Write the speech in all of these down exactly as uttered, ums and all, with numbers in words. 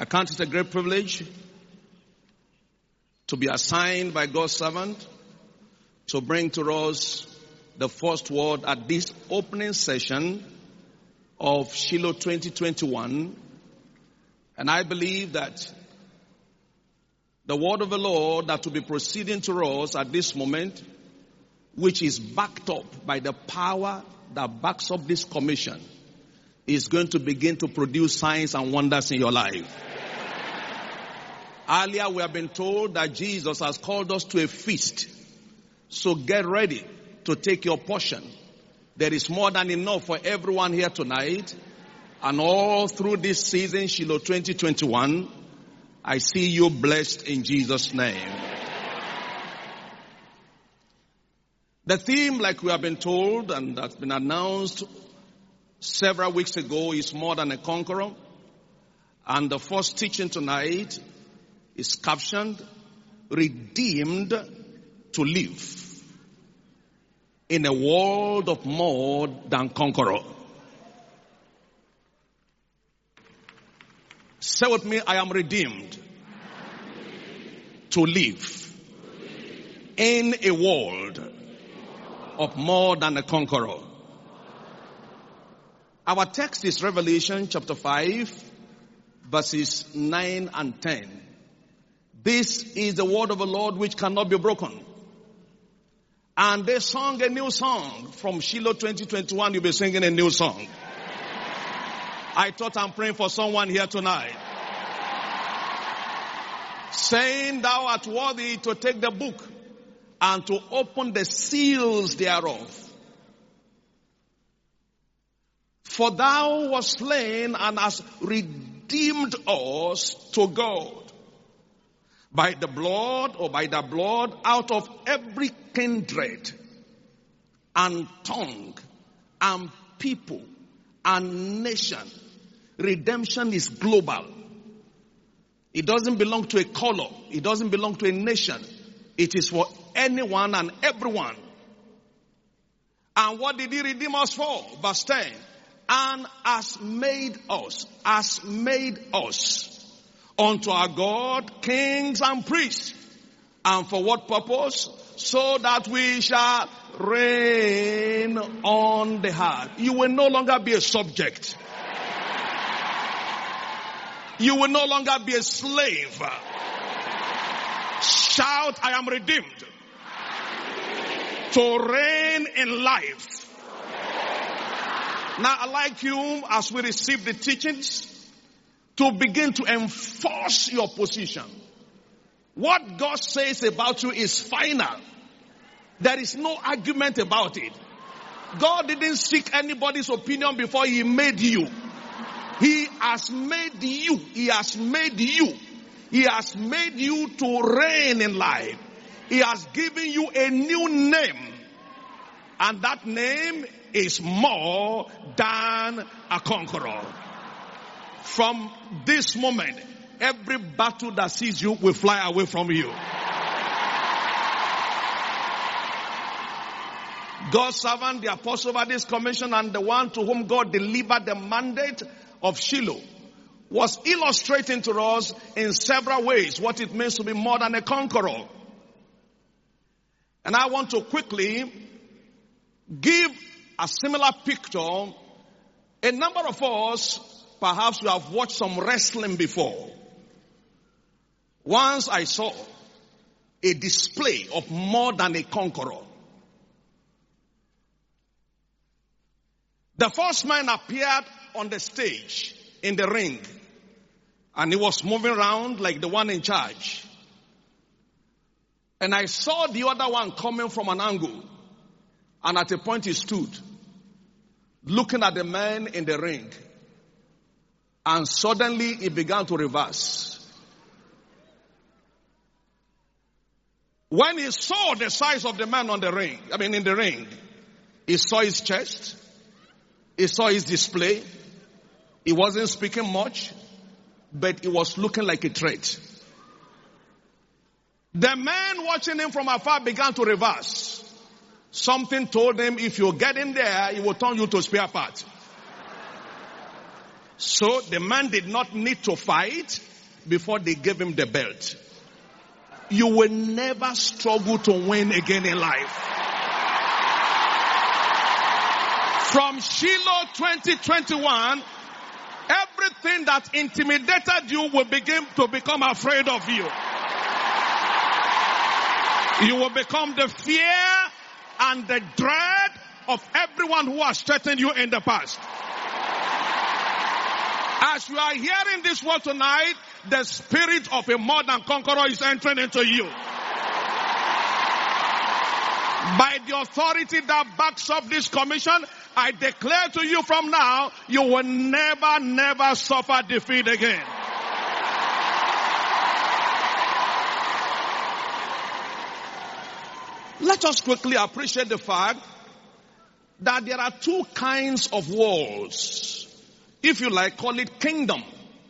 I count it a great privilege to be assigned by God's servant to bring to us the first word at this opening session of Shiloh twenty twenty-one. And I believe that the word of the Lord that will be proceeding to us at this moment, which is backed up by the power that backs up this commission, is going to begin to produce signs and wonders in your life. Earlier we have been told that Jesus has called us to a feast. So get ready to take your portion. There is more than enough for everyone here tonight. And all through this season, Shiloh twenty twenty-one, I see you blessed in Jesus' name. The theme, like we have been told and that's been announced several weeks ago, is more than a conqueror. And the first teaching tonight is captioned, Redeemed to Live in a World of More Than Conqueror. Say with me, I am redeemed to live in a world of more than a conqueror. Our text is Revelation chapter five, verses nine and ten. This is the word of the Lord which cannot be broken. And they sung a new song. From Shiloh twenty twenty-one, you'll be singing a new song. I thought I'm praying for someone here tonight. Saying, thou art worthy to take the book and to open the seals thereof. For thou wast slain and hast redeemed us to God by the blood or by the blood out of every kindred and tongue and people and nation. Redemption is global. It doesn't belong to a color. It doesn't belong to a nation. It is for anyone and everyone. And what did he redeem us for? Verse ten. And has made us, has made us unto our God kings and priests. And for what purpose? So that we shall reign on the earth. You will no longer be a subject. You will no longer be a slave. Shout, I am redeemed. To reign in life. Now I'd like you, as we receive the teachings, to begin to enforce your position. What God says about you is final. There is no argument about it. God didn't seek anybody's opinion before he made you. He has made you. He has made you. He has made you to reign in life. He has given you a new name. And that name is more than a conqueror. From this moment, every battle that sees you will fly away from you. God's servant, the apostle over this commission, and the one to whom God delivered the mandate of Shiloh, was illustrating to us in several ways what it means to be more than a conqueror. And I want to quickly give a similar picture. A number of us, perhaps you have watched some wrestling before. Once I saw a display of more than a conqueror. The first man appeared on the stage in the ring, and he was moving around like the one in charge. And I saw the other one coming from an angle, and at a point he stood, looking at the man in the ring, and suddenly he began to reverse. When he saw the size of the man on the ring, I mean in the ring, he saw his chest, he saw his display. He wasn't speaking much, but he was looking like a threat. The man watching him from afar began to reverse. Something told him, if you get in there, he will turn you to spare part. So the man did not need to fight before they gave him the belt. You will never struggle to win again in life. From Shiloh twenty twenty-one, everything that intimidated you will begin to become afraid of you. You will become the fear and the dread of everyone who has threatened you in the past. As you are hearing this word tonight, the spirit of a more than conqueror is entering into you. By the authority that backs up this commission, I declare to you from now, you will never, never suffer defeat again. Let us quickly appreciate the fact that there are two kinds of walls. If you like, call it kingdom.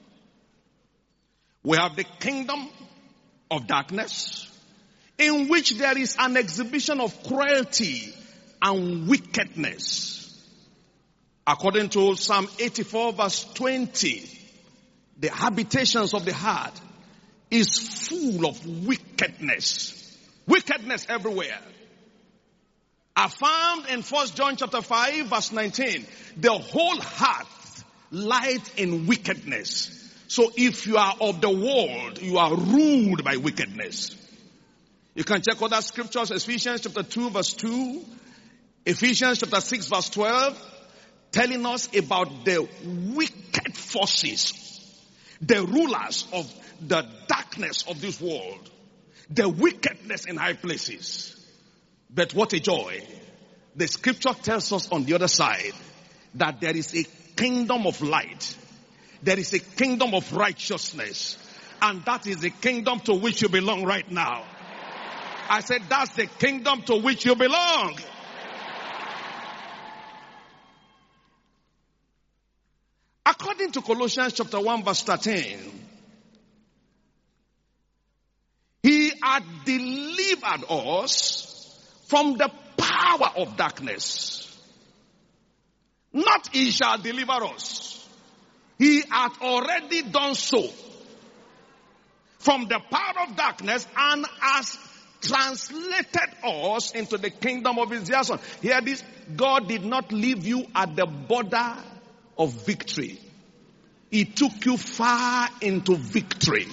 We have the kingdom of darkness, in which there is an exhibition of cruelty and wickedness. According to Psalm eighty-four verse twenty, the habitations of the heart is full of wickedness. Wickedness everywhere. Affirmed in First John chapter five verse nineteen, the whole heart lies in wickedness. So if you are of the world, you are ruled by wickedness. You can check other scriptures, Ephesians chapter two verse two, Ephesians chapter six verse twelve, telling us about the wicked forces, the rulers of the darkness of this world, the wickedness in high places. But what a joy. The scripture tells us on the other side that there is a kingdom of light. There is a kingdom of righteousness. And that is the kingdom to which you belong right now. I said that's the kingdom to which you belong. According to Colossians chapter one verse thirteen, He had delivered us from the power of darkness. Not He shall deliver us. He hath already done so. From the power of darkness, and has translated us into the kingdom of His dear Son. Hear this, God did not leave you at the border of victory. He took you far into victory.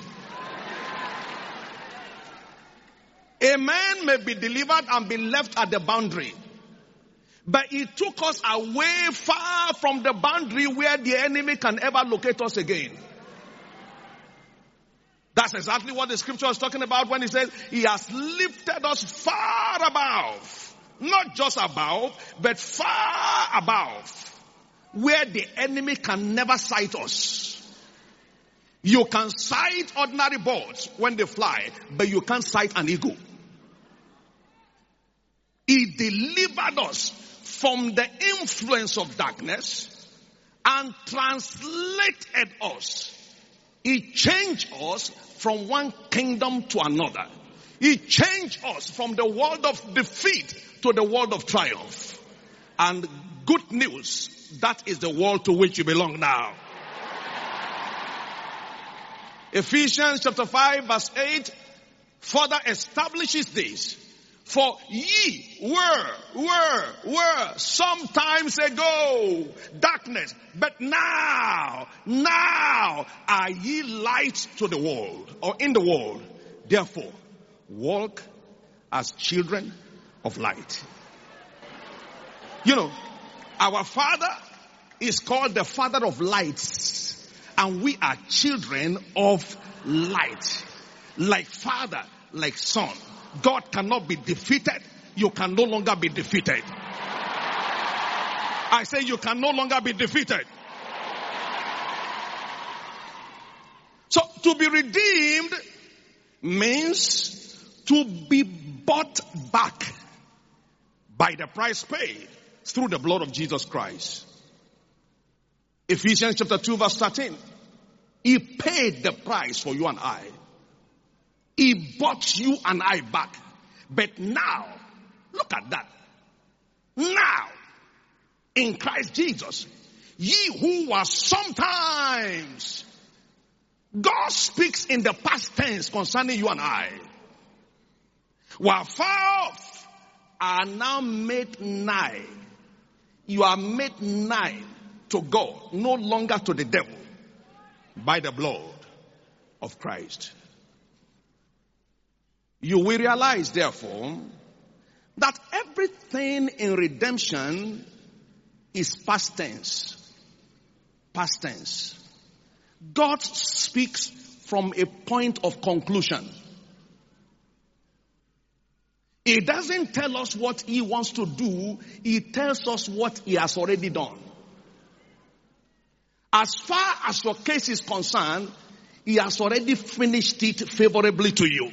A man may be delivered and be left at the boundary. But He took us away far from the boundary where the enemy can ever locate us again. That's exactly what the scripture is talking about when He says He has lifted us far above. Not just above, but far above. Where the enemy can never sight us. You can sight ordinary birds when they fly, but you can't sight an eagle. He delivered us from the influence of darkness and translated us. He changed us from one kingdom to another. He changed us from the world of defeat to the world of triumph. And good news, that is the world to which you belong now. Ephesians chapter five verse eight further establishes this. For ye were, were, were sometimes ago darkness, but now, now are ye light to the world, or in the world. Therefore, walk as children of light. You know, our Father is called the Father of lights, and we are children of light. Like Father, like Son. God cannot be defeated. You can no longer be defeated. I say you can no longer be defeated. So to be redeemed means to be bought back by the price paid through the blood of Jesus Christ. Ephesians chapter two verse thirteen. He paid the price for you and I. He bought you and I back. But now, look at that. Now, in Christ Jesus, Ye who were sometimes. God speaks in the past tense concerning you and I. Were far off, are now made nigh. You are made nigh to God, no longer to the devil, by the blood of Christ. You will realize, therefore, that everything in redemption is past tense. Past tense. God speaks from a point of conclusion. He doesn't tell us what he wants to do. He tells us what he has already done. As far as your case is concerned, he has already finished it favorably to you.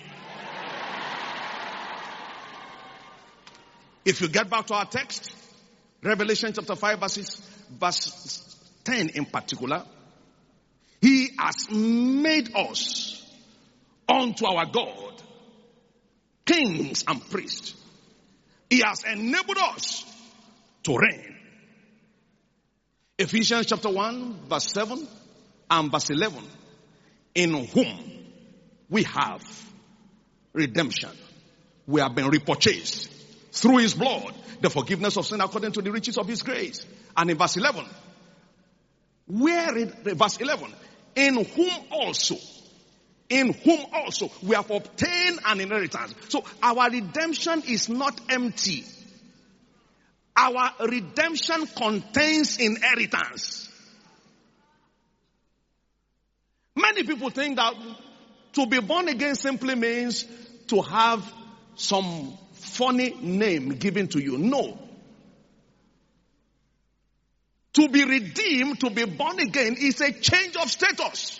If you get back to our text, Revelation chapter five verses, verse ten in particular, he has made us unto our God kings and priests. He has enabled us to reign. Ephesians chapter one verse seven and verse eleven, in whom we have redemption. We have been repurchased through his blood, the forgiveness of sin according to the riches of his grace. And in verse eleven, where in verse eleven, in whom also, in whom also we have obtained an inheritance. So our redemption is not empty. Our redemption contains inheritance. Many people think that to be born again simply means to have some funny name given to you. No. To be redeemed, to be born again, is a change of status.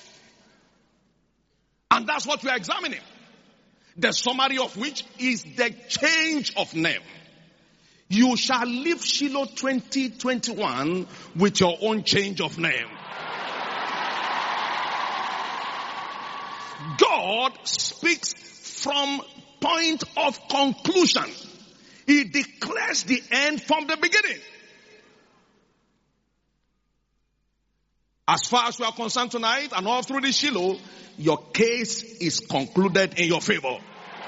And that's what we are examining. The summary of which is the change of name. You shall leave Shiloh twenty twenty-one with your own change of name. God speaks from point of conclusion. He declares the end from the beginning. As far as we are concerned tonight and all through the Shiloh, your case is concluded in your favor.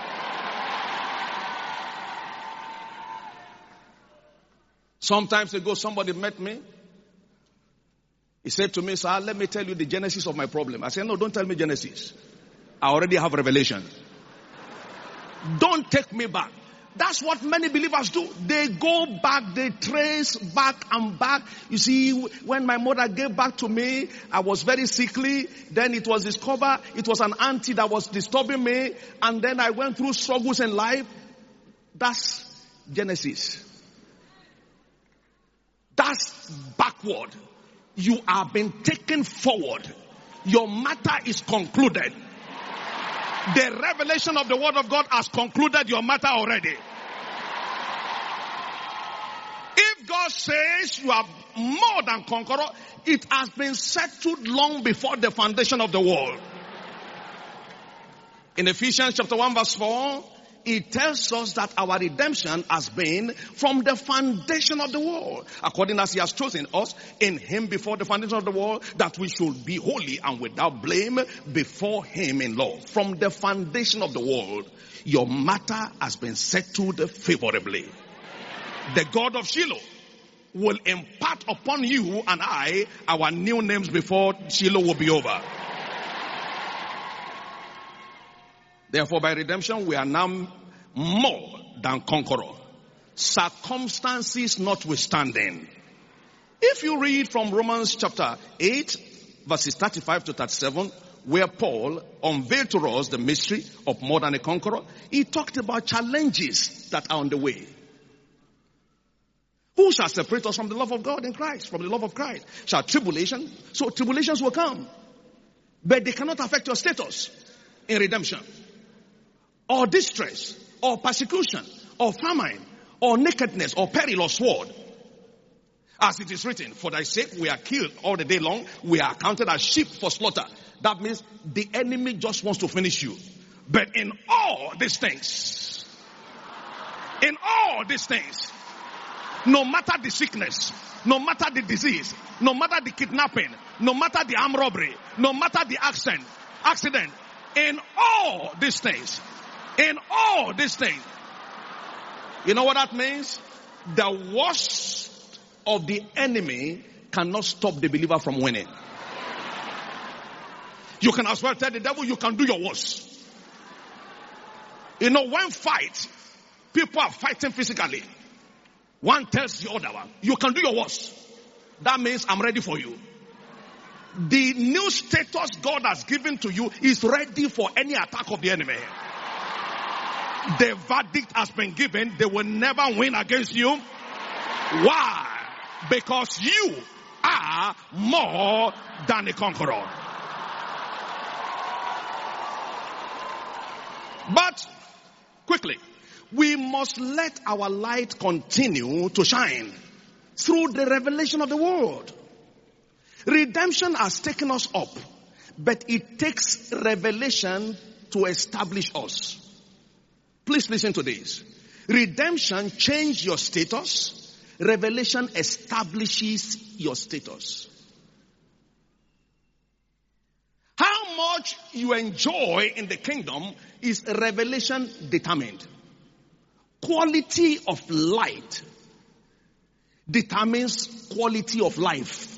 Sometimes ago, somebody met me. He said to me, sir, let me tell you the genesis of my problem. I said, no, don't tell me genesis. I already have revelation. Don't take me back. That's what many believers do. They go back, they trace back and back. You see, when my mother gave back to me, I was very sickly. Then it was discovered it was an auntie that was disturbing me. And then I went through struggles in life. That's Genesis. That's backward. You are being taken forward. Your matter is concluded. The revelation of the word of God has concluded your matter already. If God says you are more than conqueror, it has been settled long before the foundation of the world. In Ephesians chapter one verse four, it tells us that our redemption has been from the foundation of the world, according as he has chosen us in him before the foundation of the world, that we should be holy and without blame before him in love. From the foundation of the world, your matter has been settled favorably. The God of Shiloh will impart upon you and I our new names before Shiloh will be over. Therefore, by redemption, we are now more than conqueror. Circumstances notwithstanding. If you read from Romans chapter eight, verses thirty-five to thirty-seven, where Paul unveiled to us the mystery of more than a conqueror, he talked about challenges that are on the way. Who shall separate us from the love of God in Christ? From the love of Christ? Shall tribulation? So tribulations will come. But they cannot affect your status in redemption. Or distress, or persecution, or famine, or nakedness, or peril, or sword. As it is written, for thy sake we are killed all the day long. We are counted as sheep for slaughter. That means the enemy just wants to finish you. But in all these things, in all these things, No matter the sickness, no matter the disease, no matter the kidnapping, no matter the armed robbery, no matter the accident, accident, in all these things, in all these things, you know what that means? The worst of the enemy cannot stop the believer from winning. You can as well tell the devil you can do your worst. You know, when fight, people are fighting physically. One tells the other one, you can do your worst. That means I'm ready for you. The new status God has given to you is ready for any attack of the enemy. The verdict has been given. They will never win against you. Why? Because you are more than a conqueror. But, quickly, we must let our light continue to shine through the revelation of the word. Redemption has taken us up, but it takes revelation to establish us. Please listen to this. Redemption changes your status. Revelation establishes your status. How much you enjoy in the kingdom is revelation determined. Quality of light determines quality of life.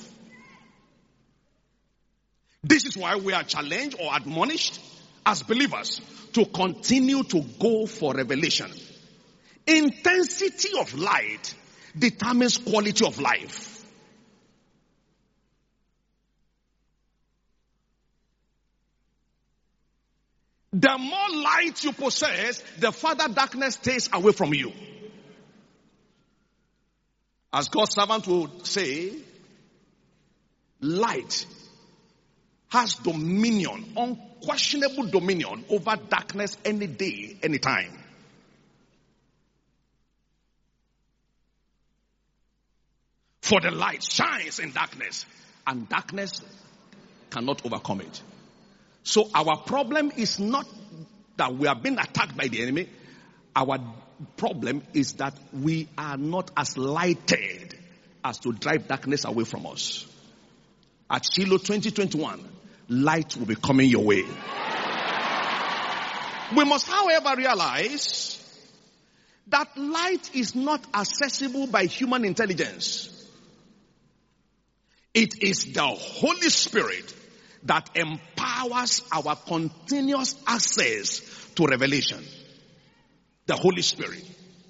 This is why we are challenged or admonished as believers to continue to go for revelation. Intensity of light determines quality of life. The more light you possess, the further darkness stays away from you. As God's servant would say, light has dominion, unquestionable dominion over darkness any day, any time. For the light shines in darkness, and darkness cannot overcome it. So our problem is not that we are being attacked by the enemy. Our problem is that we are not as lighted as to drive darkness away from us. At Shiloh twenty twenty-one, light will be coming your way. We must, however, realize that light is not accessible by human intelligence. It is the Holy Spirit that empowers our continuous access to revelation. The Holy Spirit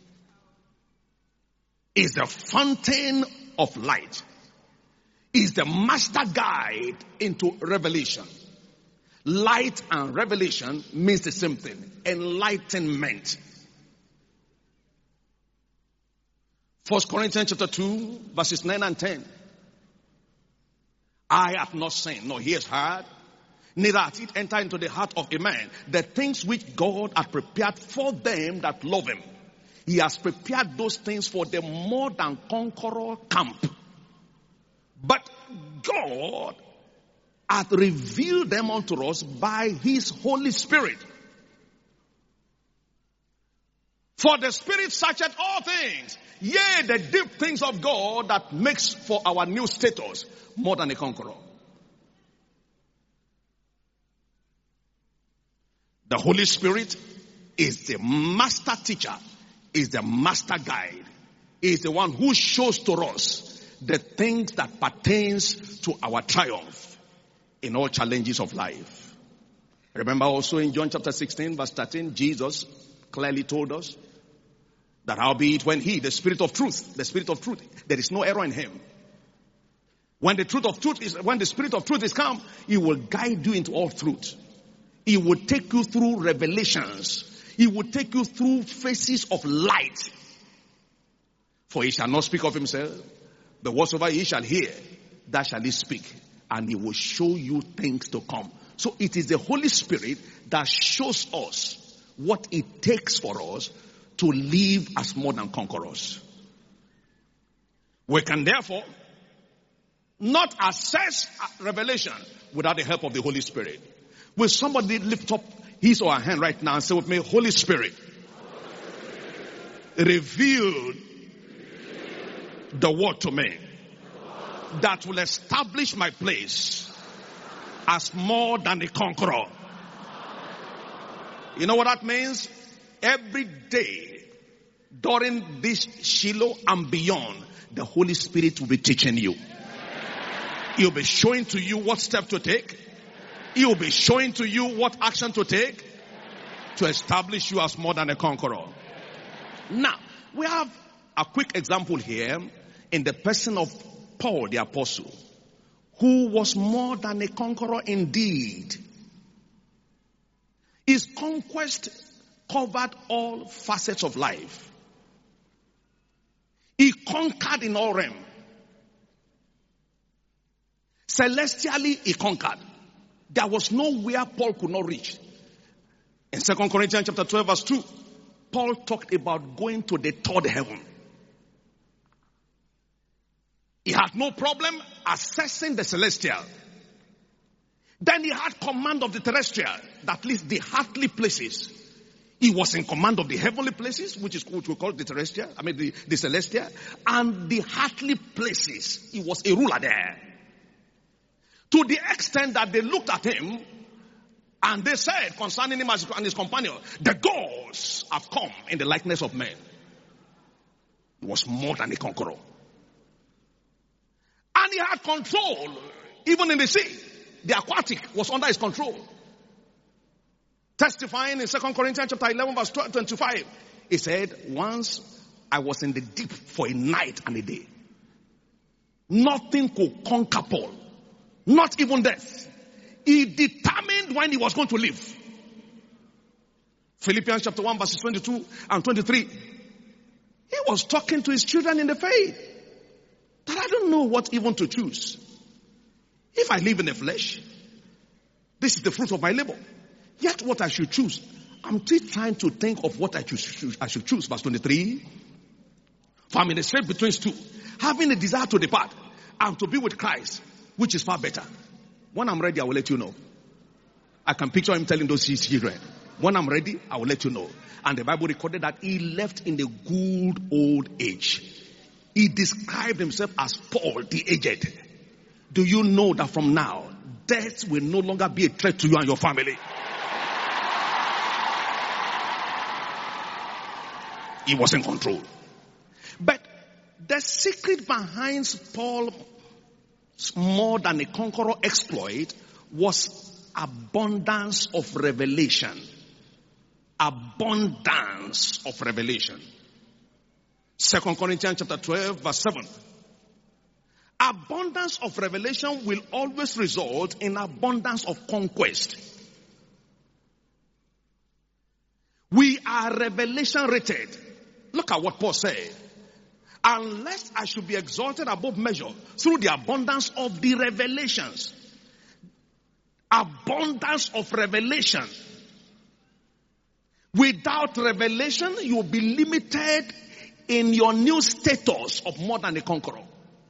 is the fountain of light, is the master guide into revelation. Light and revelation means the same thing. Enlightenment. First Corinthians chapter two, verses nine and ten. I have not seen, nor he has heard, neither hath it entered into the heart of a man, the things which God hath prepared for them that love him. He has prepared those things for the more than conqueror camp. But God hath revealed them unto us by his Holy Spirit. For the Spirit searcheth all things, yea, the deep things of God that makes for our new status more than a conqueror. The Holy Spirit is the master teacher, is the master guide, is the one who shows to us the things that pertains to our triumph in all challenges of life. Remember also in John chapter sixteen verse thirteen, Jesus clearly told us that howbeit when he, the Spirit of truth, the Spirit of truth, there is no error in him. When the truth of truth is, when the Spirit of truth is come, he will guide you into all truth. He will take you through revelations. He will take you through phases of light. For he shall not speak of himself, but whatsoever he shall hear, that shall he speak. And he will show you things to come. So it is the Holy Spirit that shows us what it takes for us to live as more than conquerors. We can therefore not access revelation without the help of the Holy Spirit. Will somebody lift up his or her hand right now and say with me, Holy Spirit, reveal the word to me that will establish my place as more than a conqueror. You know what that means? Every day during this Shiloh and beyond, the Holy Spirit will be teaching you. He'll be showing to you what step to take. He'll be showing to you what action to take to establish you as more than a conqueror. Now, we have a quick example here in the person of Paul the Apostle, who was more than a conqueror indeed. His conquest covered all facets of life. He conquered in all realms. Celestially, he conquered. There was nowhere Paul could not reach. In Second Corinthians chapter twelve verse two, Paul talked about going to the third heaven. He had no problem accessing the celestial. Then he had command of the terrestrial, that least the earthly places. He was in command of the heavenly places, which is what we call the terrestrial, I mean the, the celestial, and the earthly places. He was a ruler there. To the extent that they looked at him and they said concerning him and his companion, the gods have come in the likeness of men. He was more than a conqueror. And he had control, even in the sea. The aquatic was under his control. Testifying in Second Corinthians chapter eleven verse twenty-five, he said, once I was in the deep for a night and a day. Nothing could conquer Paul. Not even death. He determined when he was going to live. Philippians chapter one verses twenty-two and twenty-three. He was talking to his children in the faith. That I don't know what even to choose. If I live in the flesh, this is the fruit of my labor. Yet what I should choose, I'm still trying to think of what I should, I should choose. Verse twenty-three. For I'm in the strait between two, having a desire to depart and to be with Christ, which is far better. When I'm ready, I will let you know. I can picture him telling those children, when I'm ready, I will let you know. And the Bible recorded that he left in the good old age. He described himself as Paul the aged. Do you know that from now, death will no longer be a threat to you and your family? He was in control. But the secret behind Paul's more than a conqueror exploit was abundance of revelation. Abundance of revelation. Second Corinthians chapter twelve verse seven. Abundance of revelation will always result in abundance of conquest. We are revelation rated. Look at what Paul said. Unless I should be exalted above measure through the abundance of the revelations. Abundance of revelation. Without revelation, you will be limited in your new status of more than a conqueror.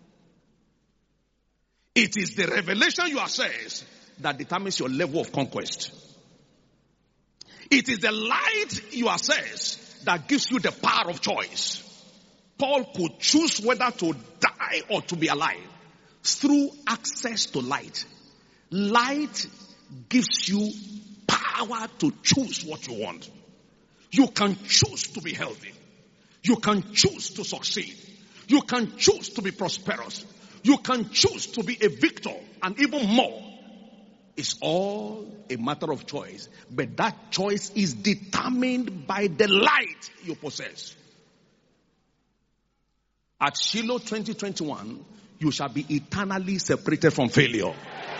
It is the revelation you access that determines your level of conquest. It is the light you access that gives you the power of choice. Paul could choose whether to die or to be alive through access to light. Light gives you power to choose what you want. You can choose to be healthy. You can choose to succeed. You can choose to be prosperous. You can choose to be a victor, and even more. It's all a matter of choice. But that choice is determined by the light you possess. At Shiloh twenty twenty-one, you shall be eternally separated from failure.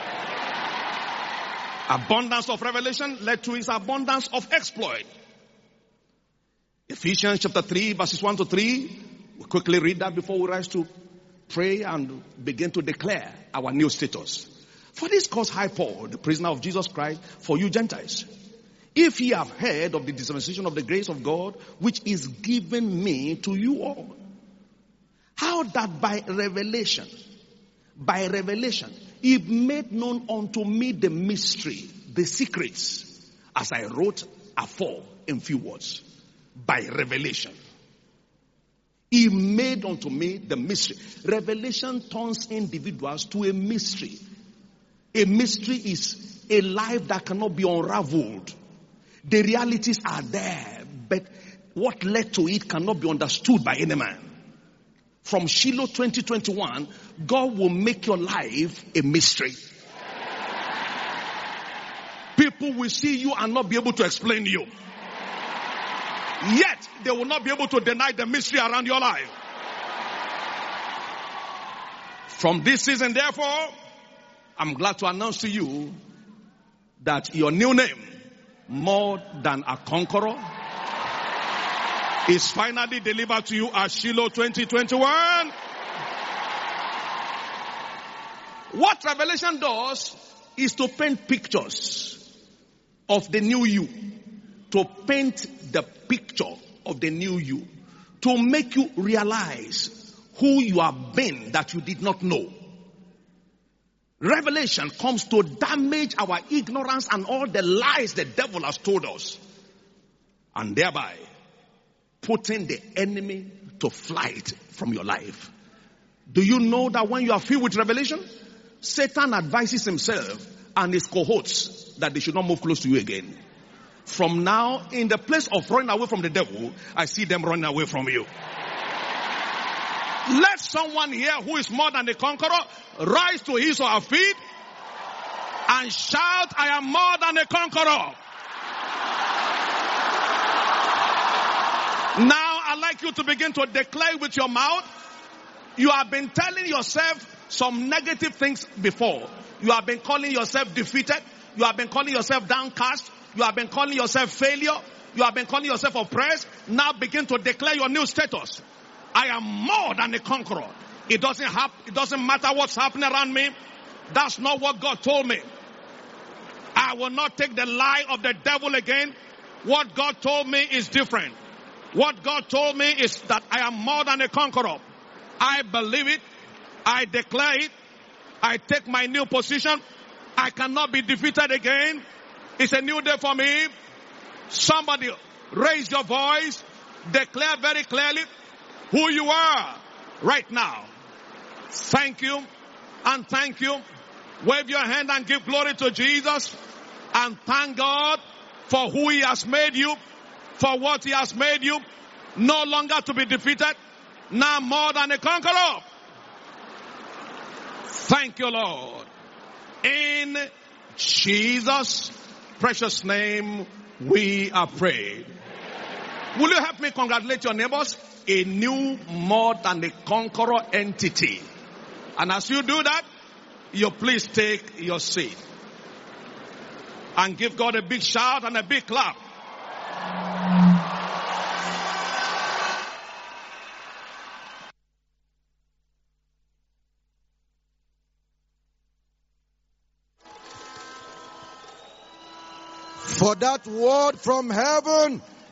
Abundance of revelation led to his abundance of exploit. Ephesians chapter three, verses one to three. We'll quickly read that before we rise to pray and begin to declare our new status. For this cause I, Paul, the prisoner of Jesus Christ, for you Gentiles, if ye have heard of the dispensation of the grace of God, which is given me to you all. How that by revelation, by revelation, he made known unto me the mystery, the secrets, as I wrote afore in few words. By revelation. He made unto me the mystery. Revelation turns individuals to a mystery. A mystery is a life that cannot be unraveled. The realities are there, but what led to it cannot be understood by any man. From Shiloh twenty twenty-one, God will make your life a mystery. People will see you and not be able to explain you. Yet, they will not be able to deny the mystery around your life. From this season, therefore, I'm glad to announce to you that your new name, More Than a Conqueror, is finally delivered to you as Shiloh twenty twenty-one. What Revelation does is to paint pictures of the new you. To paint the picture of the new you. To make you realize who you have been that you did not know. Revelation comes to damage our ignorance and all the lies the devil has told us. And thereby putting the enemy to flight from your life. Do you know that when you are filled with revelation, Satan advises himself and his cohorts that they should not move close to you again. From now, in the place of running away from the devil, I see them running away from you. Let someone here who is more than a conqueror rise to his or her feet and shout, I am more than a conqueror. Now, I'd like you to begin to declare with your mouth. You have been telling yourself some negative things before. You have been calling yourself defeated. You have been calling yourself downcast. You have been calling yourself failure. You have been calling yourself oppressed. Now begin to declare your new status. I am more than a conqueror. It doesn't hap- It doesn't matter what's happening around me. That's not what God told me. I will not take the lie of the devil again. What God told me is different. What God told me is that I am more than a conqueror. I believe it. I declare it. I take my new position. I cannot be defeated again. It's a new day for me. Somebody raise your voice. Declare very clearly who you are right now. Thank you and thank you. Wave your hand and give glory to Jesus. And thank God for who He has made you. For what He has made you. No longer to be defeated. Now more than a conqueror. Thank you, Lord. In Jesus' precious name, we are prayed. Will you help me congratulate your neighbors? A new, more than a conqueror entity. And as you do that, you please take your seat. And give God a big shout and a big clap. For that word from heaven